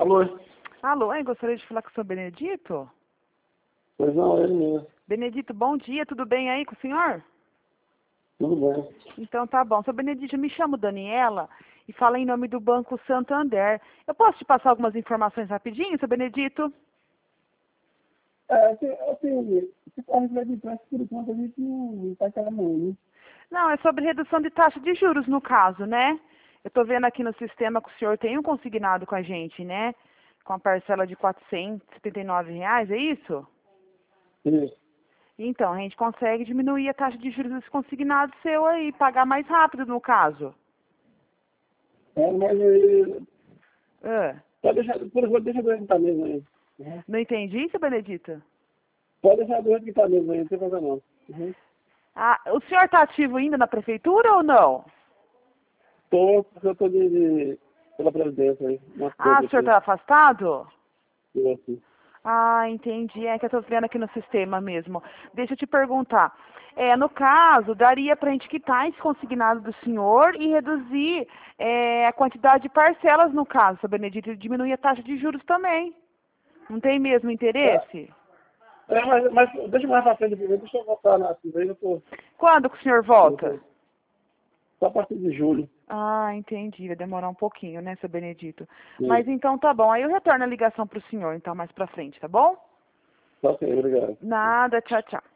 Alô? Alô, eu gostaria de falar com o senhor Benedito. Pois não, ele mesmo. Benedito, bom dia, tudo bem aí com o senhor? Tudo bem. Então tá bom. Senhor Benedito, eu me chamo Daniela e falo em nome do Banco Santander. Eu posso te passar algumas informações rapidinho, senhor Benedito? Se for de empréstimo, por enquanto a gente não tá aquela mão, né? Não, é sobre redução de taxa de juros no caso, né? Eu tô vendo aqui no sistema que o senhor tem um consignado com a gente, né? Com a parcela de R$ 479, é isso? Isso. Então, a gente consegue diminuir a taxa de juros desse consignado seu aí, pagar mais rápido no caso. Mas aí, Ah, pode deixar, por enquanto deixa do jeito que tá mesmo aí. Uhum. não entendi, seu Benedito? Pode deixar do jeito que tá mesmo aí, não tem problema não. Uhum. Ah, o senhor está ativo ainda na prefeitura ou não? Porque eu tô pela Previdência aí, umas Ah, coisas o senhor aqui. está afastado? E assim. Ah, entendi. É que eu estou vendo aqui no sistema mesmo. Deixa eu te perguntar. No caso, daria para a gente quitar esse consignado do senhor e reduzir a quantidade de parcelas no caso, seu Benedito, e diminuir a taxa de juros também. Não tem mesmo interesse? Mas deixa mais pra frente primeiro, deixa eu voltar na aí, eu tô. Quando que o senhor volta? Só a partir de julho. Ah, entendi. Vai demorar um pouquinho, né, seu Benedito? Mas Sim. então tá bom. Aí eu retorno a ligação para o senhor, então, mais pra frente, tá bom? Tá ok, obrigado. Nada, tchau, tchau.